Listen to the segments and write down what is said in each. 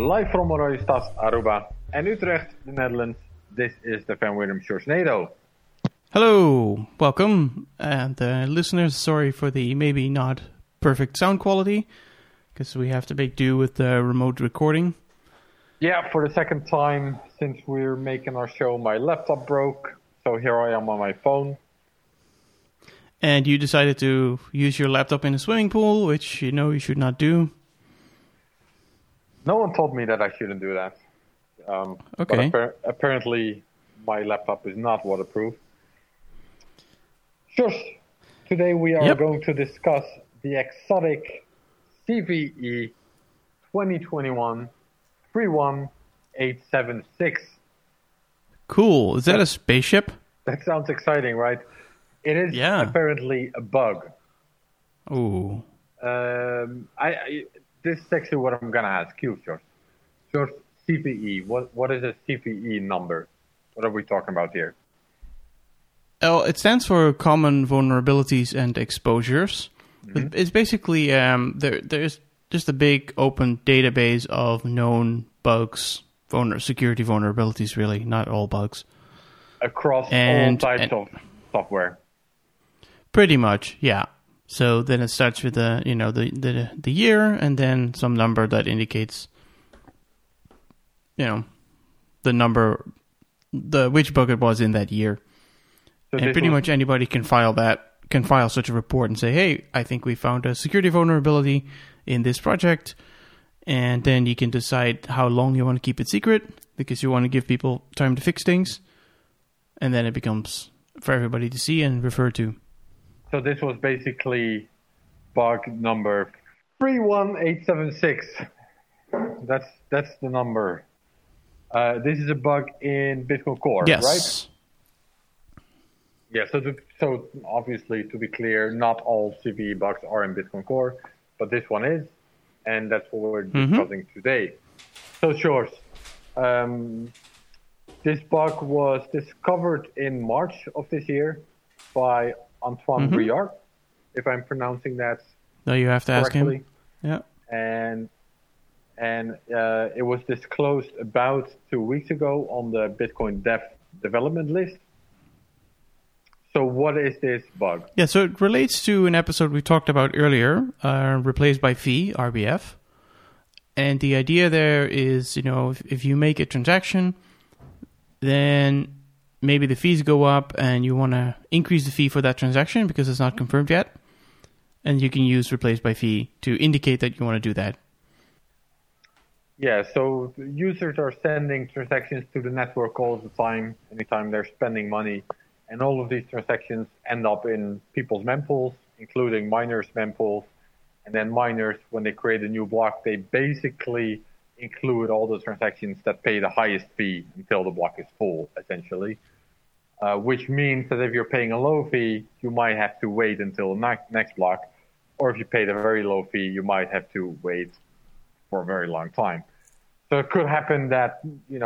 live from Rooijesstad, Aruba, and Utrecht, the Netherlands. This is the Van Willem Sjorsnado. Hello, welcome, and listeners, sorry for the maybe not perfect sound quality, because we have to make do with the remote recording. Yeah, for the second time since we're making our show, my laptop broke, so here I am on my phone. And you decided to use your laptop in a swimming pool, which you know you should not do. No one told me that I shouldn't do that. Okay. But apparently my laptop is not waterproof. Sure. Today we are going to discuss the exotic CVE 2021 31876. Cool. Is that a spaceship? That sounds exciting, right? It is apparently a bug. Ooh. This is actually what I'm going to ask you, George. George, CVE, what is a CVE number? What are we talking about here? Oh, it stands for Common Vulnerabilities and Exposures. Mm-hmm. It's basically, there's just a big open database of known bugs, security vulnerabilities, really, not all bugs. Across all types of software. Pretty much, yeah. So then it starts with the year, and then some number that indicates, the number, which bug it was in that year. So and pretty much anybody can file such a report and say, hey, I think we found a security vulnerability in this project. And then you can decide how long you want to keep it secret, because you want to give people time to fix things. And then it becomes for everybody to see and refer to. So this was basically bug number 31876. That's the number. This is a bug in Bitcoin Core, right? Yeah, so obviously, to be clear, not all CVE bugs are in Bitcoin Core, but this one is, and that's what we're discussing today. So, Shores, this bug was discovered in March of this year by Antoine Briard, if I'm pronouncing that no, you have to correctly. Ask him. Yeah. And it was disclosed about 2 weeks ago on the Bitcoin Dev development list. So what is this bug? Yeah, so it relates to an episode we talked about earlier, replaced by fee, RBF. And the idea there is, if you make a transaction, then maybe the fees go up and you want to increase the fee for that transaction because it's not confirmed yet. And you can use replaced by fee to indicate that you want to do that. Yeah, so users are sending transactions to the network all the time, anytime they're spending money. And all of these transactions end up in people's mempools, including miners' mempools. And then miners, when they create a new block, they basically include all the transactions that pay the highest fee until the block is full, essentially. Which means that if you're paying a low fee, you might have to wait until the next block. Or if you paid a very low fee, you might have to wait for a very long time. So it could happen that,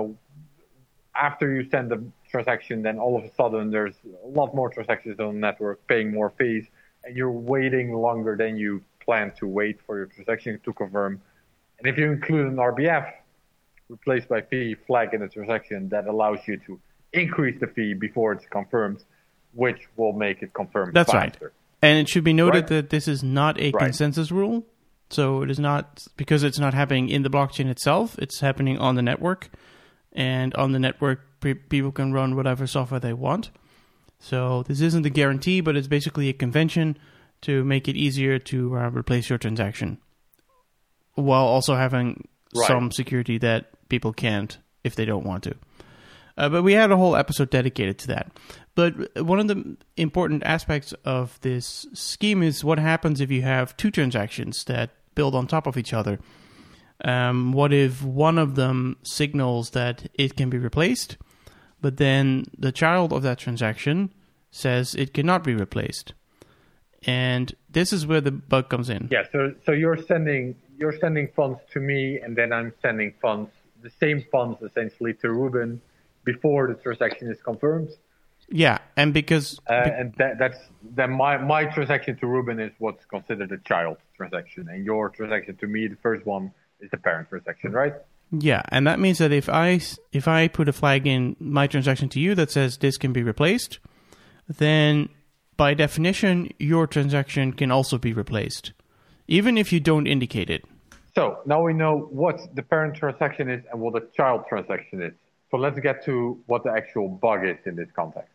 after you send the transaction, then all of a sudden there's a lot more transactions on the network paying more fees, and you're waiting longer than you plan to wait for your transaction to confirm. And if you include an RBF, replaced by fee flag in the transaction, that allows you to increase the fee before it's confirmed, which will make it confirmed faster. That's right. And it should be noted that this is not a consensus rule. So it is not, because it's not happening in the blockchain itself, it's happening on the network. And on the network, people can run whatever software they want. So this isn't a guarantee, but it's basically a convention to make it easier to replace your transaction, while also having some security that people can't if they don't want to. But we had a whole episode dedicated to that. But one of the important aspects of this scheme is what happens if you have two transactions that build on top of each other. What if one of them signals that it can be replaced, but then the child of that transaction says it cannot be replaced? And this is where the bug comes in. Yeah, so you're sending funds to me, and then I'm sending funds, the same funds essentially, to Ruben before the transaction is confirmed. Yeah, and because that's my transaction to Ruben is what's considered a child transaction, and your transaction to me, the first one, is the parent transaction, right? Yeah, and that means that if I put a flag in my transaction to you that says this can be replaced, then by definition your transaction can also be replaced, even if you don't indicate it. So now we know what the parent transaction is and what the child transaction is. So let's get to what the actual bug is in this context.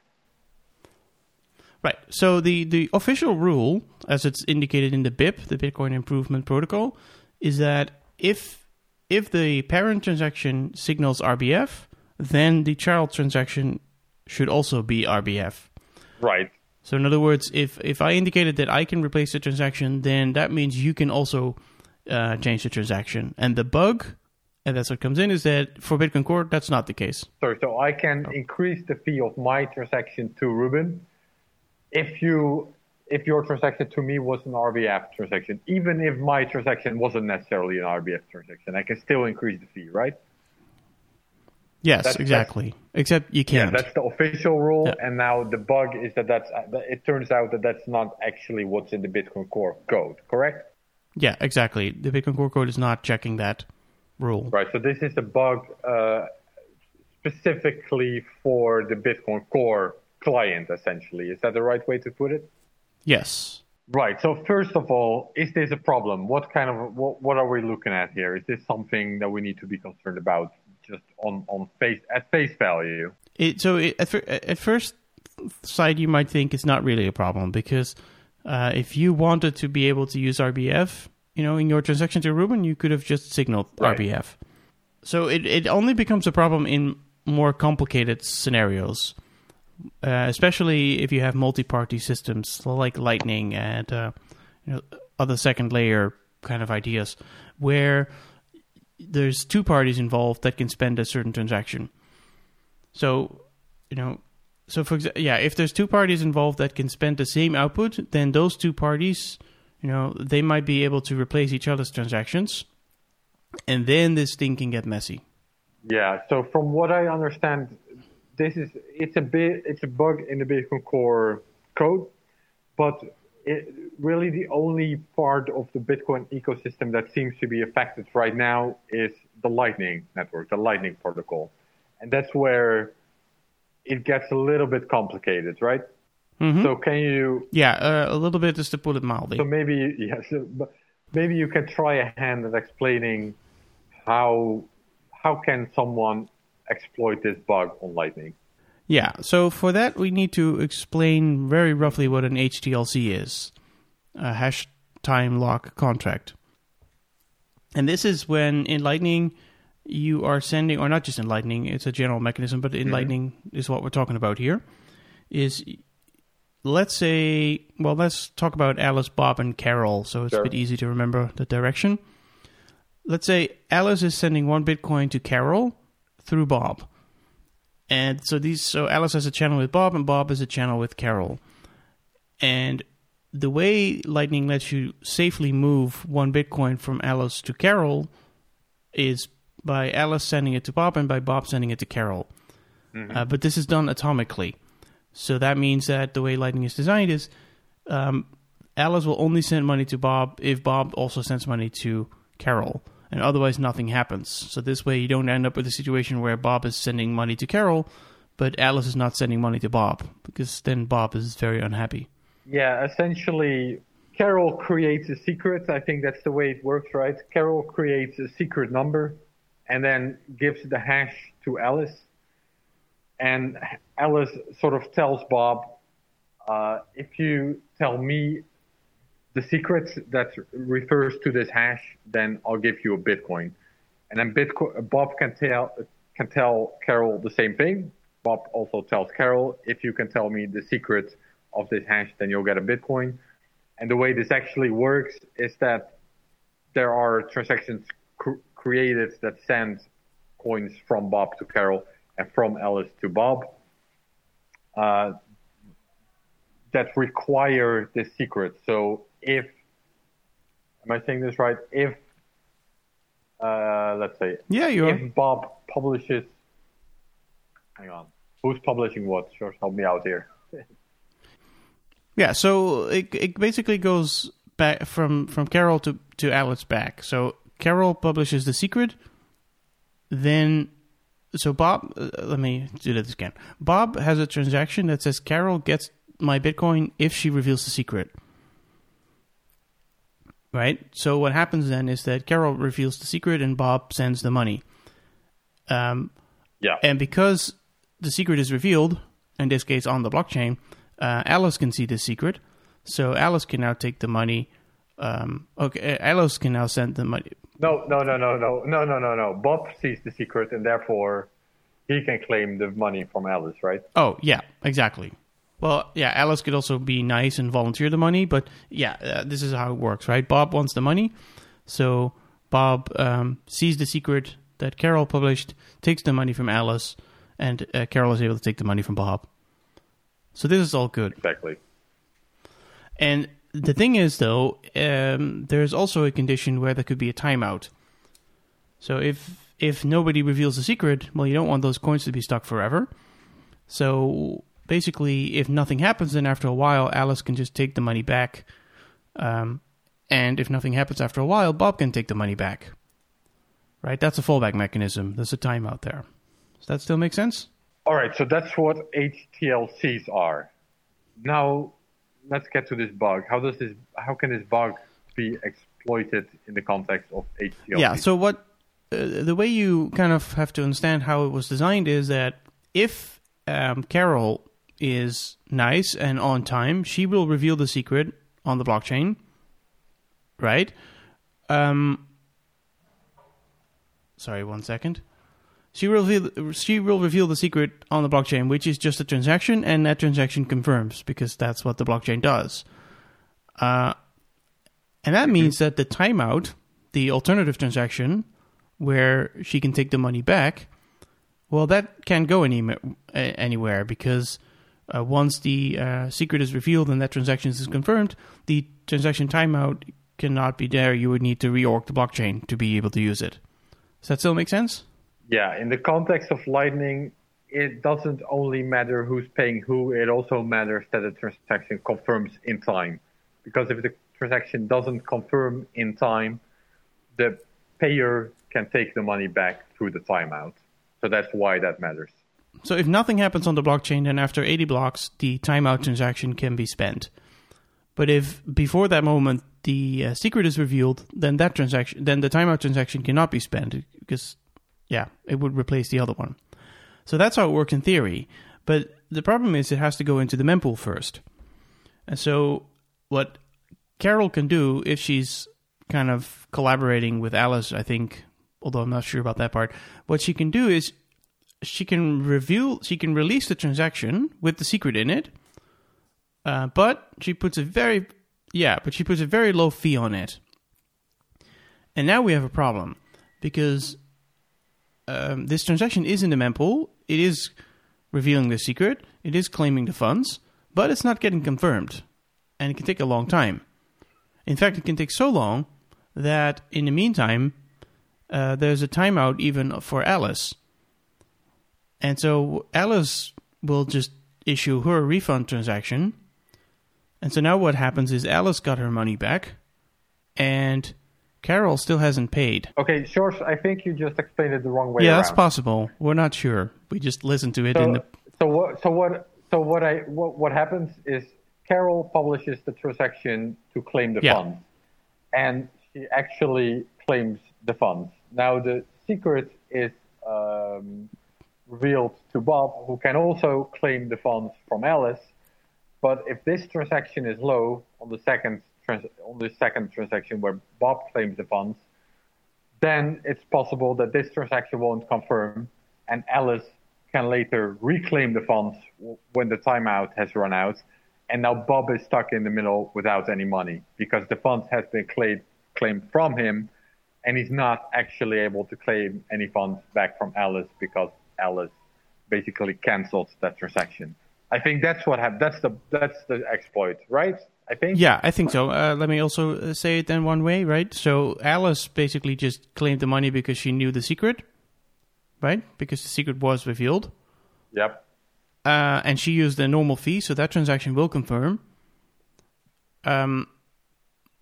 Right. So the official rule, as it's indicated in the BIP, the Bitcoin Improvement Protocol, is that if the parent transaction signals RBF, then the child transaction should also be RBF. Right. So in other words, if I indicated that I can replace the transaction, then that means you can also change the transaction. And the bug, and that's what comes in, is that for Bitcoin Core, that's not the case. Sorry, so I can increase the fee of my transaction to Ruben if your transaction to me was an RBF transaction, even if my transaction wasn't necessarily an RBF transaction, I can still increase the fee, right? Yes, exactly. Except you can't. Yeah, that's the official rule, and now the bug is that it turns out that that's not actually what's in the Bitcoin Core code, correct? Yeah, exactly. The Bitcoin Core code is not checking that rule. Right, so this is a bug specifically for the Bitcoin Core client, essentially. Is that the right way to put it? Yes. Right. So first of all, is this a problem? What are we looking at here? Is this something that we need to be concerned about just at face value? At first sight, you might think it's not really a problem because if you wanted to be able to use RBF, in your transaction to Ruben, you could have just signaled RBF. So it only becomes a problem in more complicated scenarios. Especially if you have multi-party systems like Lightning and other second layer kind of ideas, where there's two parties involved that can spend a certain transaction. So, for example, if there's two parties involved that can spend the same output, then those two parties, they might be able to replace each other's transactions, and then this thing can get messy. Yeah. So from what I understand, it's a bug in the Bitcoin Core code, but really the only part of the Bitcoin ecosystem that seems to be affected right now is the Lightning network, the Lightning protocol, and that's where it gets a little bit complicated, right? Mm-hmm. So can you? Yeah, a little bit, just to put it mildly. So maybe maybe you can try a hand at explaining how can someone exploit this bug on Lightning. Yeah, so for that we need to explain very roughly what an HTLC is, a hash time lock contract. And this is when in Lightning you are sending, or not just in Lightning, it's a general mechanism, but in Lightning is what we're talking about here, is let's talk about Alice, Bob, and Carol, so it's a bit easy to remember the direction. Let's say Alice is sending 1 Bitcoin to Carol through Bob. And so Alice has a channel with Bob, and Bob has a channel with Carol. And the way Lightning lets you safely move 1 Bitcoin from Alice to Carol is by Alice sending it to Bob and by Bob sending it to Carol. Mm-hmm. But this is done atomically. So that means that the way Lightning is designed is Alice will only send money to Bob if Bob also sends money to Carol. And otherwise nothing happens. So this way you don't end up with a situation where Bob is sending money to Carol, but Alice is not sending money to Bob, because then Bob is very unhappy. Yeah, essentially, Carol creates a secret. I think that's the way it works, right? Carol creates a secret number and then gives the hash to Alice. And Alice sort of tells Bob, if you tell me the secret that refers to this hash, then I'll give you a Bitcoin. And then Bob can tell Carol the same thing. Bob also tells Carol, if you can tell me the secret of this hash, then you'll get a Bitcoin. And the way this actually works is that there are transactions created that send coins from Bob to Carol and from Alice to Bob that require this secret. So am I saying this right? If, let's say, if Bob publishes, hang on, who's publishing what? Sure, help me out here. Yeah, so it basically goes back from Carol to Alice back. So Carol publishes the secret, then so Bob, let me do this again. Bob has a transaction that says Carol gets my Bitcoin if she reveals the secret. Right? So what happens then is that Carol reveals the secret and Bob sends the money. And because the secret is revealed, in this case on the blockchain, Alice can see the secret. So Alice can now take the money. Alice can now send the money. No. Bob sees the secret and therefore he can claim the money from Alice, right? Oh, yeah, exactly. Well, yeah, Alice could also be nice and volunteer the money, but yeah, this is how it works, right? Bob wants the money, so Bob sees the secret that Carol published, takes the money from Alice, and Carol is able to take the money from Bob. So this is all good. Exactly. And the thing is, though, there's also a condition where there could be a timeout. So if nobody reveals the secret, well, you don't want those coins to be stuck forever. So basically, if nothing happens, then after a while, Alice can just take the money back. And if nothing happens after a while, Bob can take the money back. Right? That's a fallback mechanism. There's a timeout there. Does that still make sense? All right, so that's what HTLCs are. Now, let's get to this bug. How can this bug be exploited in the context of HTLC? Yeah, so what the way you kind of have to understand how it was designed is that if Carol is nice and on time, she will reveal the secret on the blockchain, right? Sorry, 1 second. She will reveal the secret on the blockchain, which is just a transaction, and that transaction confirms, because that's what the blockchain does. And that means that the timeout, the alternative transaction, where she can take the money back, well, that can't go anywhere, because once the secret is revealed and that transaction is confirmed, the transaction timeout cannot be there. You would need to reorg the blockchain to be able to use it. Does that still make sense? Yeah, in the context of Lightning, it doesn't only matter who's paying who, it also matters that the transaction confirms in time. Because if the transaction doesn't confirm in time, the payer can take the money back through the timeout. So that's why that matters. So if nothing happens on the blockchain, then after 80 blocks, the timeout transaction can be spent. But if before that moment the secret is revealed, then the timeout transaction cannot be spent, because it would replace the other one. So that's how it works in theory. But the problem is it has to go into the mempool first. And so what Carol can do, if she's kind of collaborating with Alice, I think, although I'm not sure about that part, what she can do is she can release the transaction with the secret in it, but she puts a very low fee on it. And now we have a problem, because this transaction is in the mempool, it is revealing the secret, it is claiming the funds, but it's not getting confirmed. And it can take a long time. In fact, it can take so long that in the meantime, there's a timeout even for Alice. And so Alice will just issue her refund transaction. And so now what happens is Alice got her money back, and Carol still hasn't paid. Okay, George, I think you just explained it the wrong way. Yeah, that's possible. We're not sure. We just listened to it what happens is Carol publishes the transaction to claim the funds, and she actually claims the funds. Now the secret is revealed to Bob, who can also claim the funds from Alice. But if this transaction is low on the second transaction where Bob claims the funds, then it's possible that this transaction won't confirm, and Alice can later reclaim the funds when the timeout has run out, and now Bob is stuck in the middle without any money because the funds has been claimed from him, and he's not actually able to claim any funds back from Alice because Alice basically canceled that transaction. I think that's what happened. That's the exploit, right? I think. Yeah, I think so. Let me also say it in one way, right? So Alice basically just claimed the money because she knew the secret, right? Because the secret was revealed. Yep. And she used the normal fee, so that transaction will confirm. No,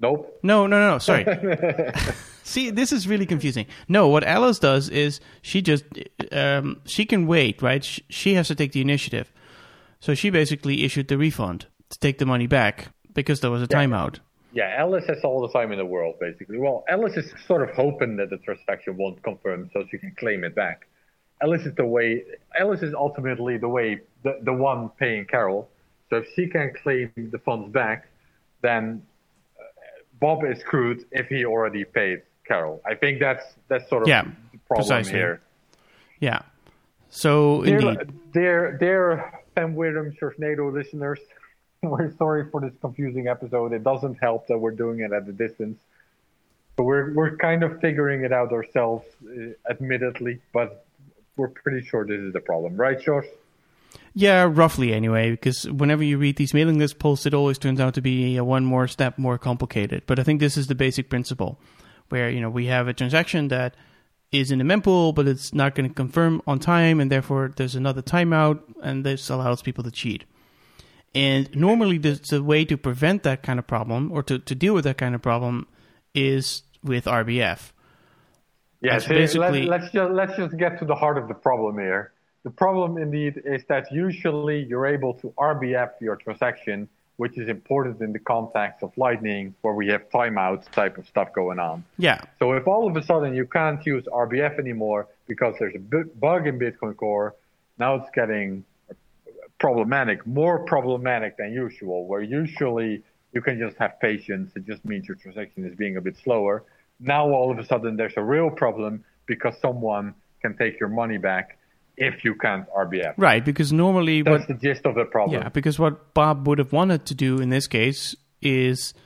Nope. No. Sorry. See, this is really confusing. No, what Alice does is she just she can wait, right? She has to take the initiative. So she basically issued the refund to take the money back because there was a timeout. Yeah, Alice has all the time in the world, basically. Well, Alice is sort of hoping that the transaction won't confirm so she can claim it back. Alice is ultimately the one paying Carol. So if she can claim the funds back, then Bob is screwed if he already paid Carol. I think that's sort of the problem precisely. Here. Yeah. So indeed, dear Van Weerdum Sharknado listeners, we're sorry for this confusing episode. It doesn't help that we're doing it at a distance. So we're kind of figuring it out ourselves, admittedly, but we're pretty sure this is the problem, right, Josh? Yeah, roughly anyway, because whenever you read these mailing list posts, it always turns out to be one more step more complicated. But I think this is the basic principle, where we have a transaction that is in the mempool, but it's not going to confirm on time, and therefore there's another timeout, and this allows people to cheat. And normally the way to prevent that kind of problem, or to deal with that kind of problem, is with RBF. Yeah, so let's just get to the heart of the problem here. The problem, indeed, is that usually you're able to RBF your transaction, which is important in the context of Lightning, where we have timeouts type of stuff going on. Yeah. So if all of a sudden you can't use RBF anymore because there's a bug in Bitcoin Core, now it's getting problematic, more problematic than usual, where usually you can just have patience. It just means your transaction is being a bit slower. Now all of a sudden there's a real problem because someone can take your money back if you can't RBF. Right, because normally that's the gist of the problem. Yeah, because what Bob would have wanted to do in this case is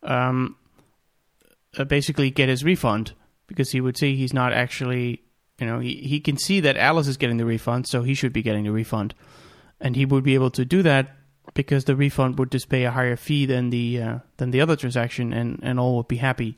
basically get his refund, because he would see he's not actually, he can see that Alice is getting the refund, so he should be getting the refund. And he would be able to do that because the refund would just pay a higher fee than the other transaction, and all would be happy.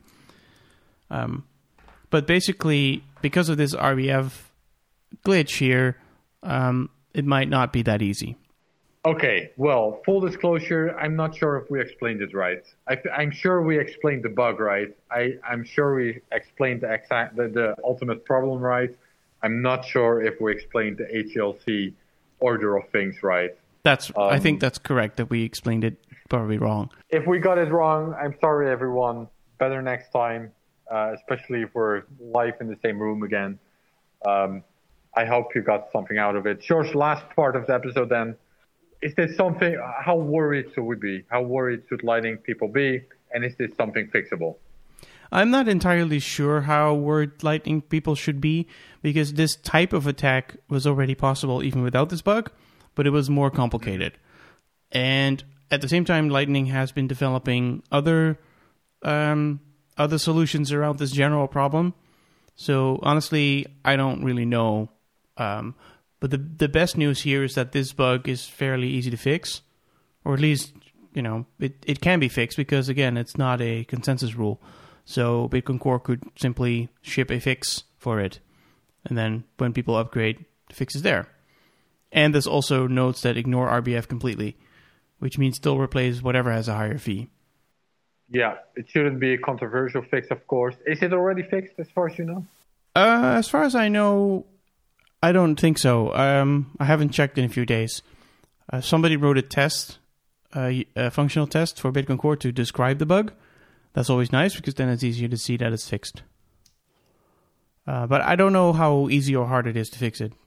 But basically, because of this RBF glitch here, it might not be that easy. Okay, well, full disclosure, I'm not sure if we explained it right. I'm sure we explained the bug right. I'm sure we explained the ultimate problem right. I'm not sure if we explained the HLC order of things right. I think that's correct, that we explained it probably wrong. If we got it wrong, I'm sorry, everyone. Better next time, especially if we're live in the same room again. I hope you got something out of it. George, last part of the episode then. Is this something, how worried should we be? How worried should Lightning people be? And is this something fixable? I'm not entirely sure how worried Lightning people should be, because this type of attack was already possible even without this bug, but it was more complicated. And at the same time, Lightning has been developing other solutions around this general problem. So honestly, I don't really know. But the best news here is that this bug is fairly easy to fix, or at least, it can be fixed, because again, it's not a consensus rule. So Bitcoin Core could simply ship a fix for it, and then when people upgrade, the fix is there. And there's also nodes that ignore RBF completely, which means still replace whatever has a higher fee. Yeah, it shouldn't be a controversial fix, of course. Is it already fixed, as far as you know? As far as I know, I don't think so. I haven't checked in a few days. Somebody wrote a test, a functional test for Bitcoin Core to describe the bug. That's always nice, because then it's easier to see that it's fixed. But I don't know how easy or hard it is to fix it.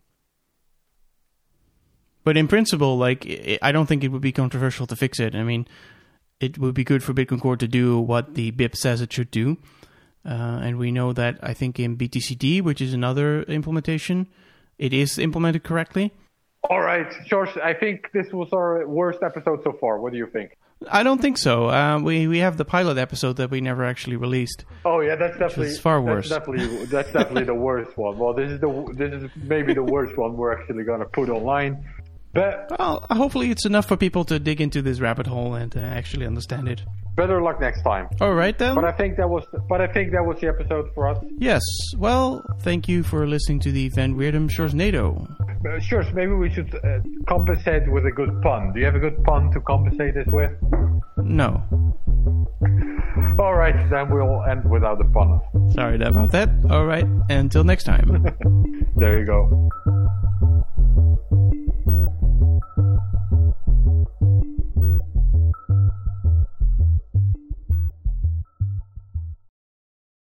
But in principle, I don't think it would be controversial to fix it. I mean, it would be good for Bitcoin Core to do what the BIP says it should do. And we know that, I think, in BTCD, which is another implementation, it is implemented correctly. All right, George, I think this was our worst episode so far. What do you think? I don't think so. We have the pilot episode that we never actually released. Oh yeah, that's definitely far worse. That's definitely the worst one. Well, this is maybe the worst one we're actually going to put online. But well, hopefully it's enough for people to dig into this rabbit hole and actually understand it. Better luck next time. All right then. But I think that was the episode for us. Yes. Well, thank you for listening to the Van Weerdum Sharknado. Sure, maybe we should compensate with a good pun. Do you have a good pun to compensate this with? No. All right, then we'll end without a pun. Sorry about that. All right, until next time. There you go.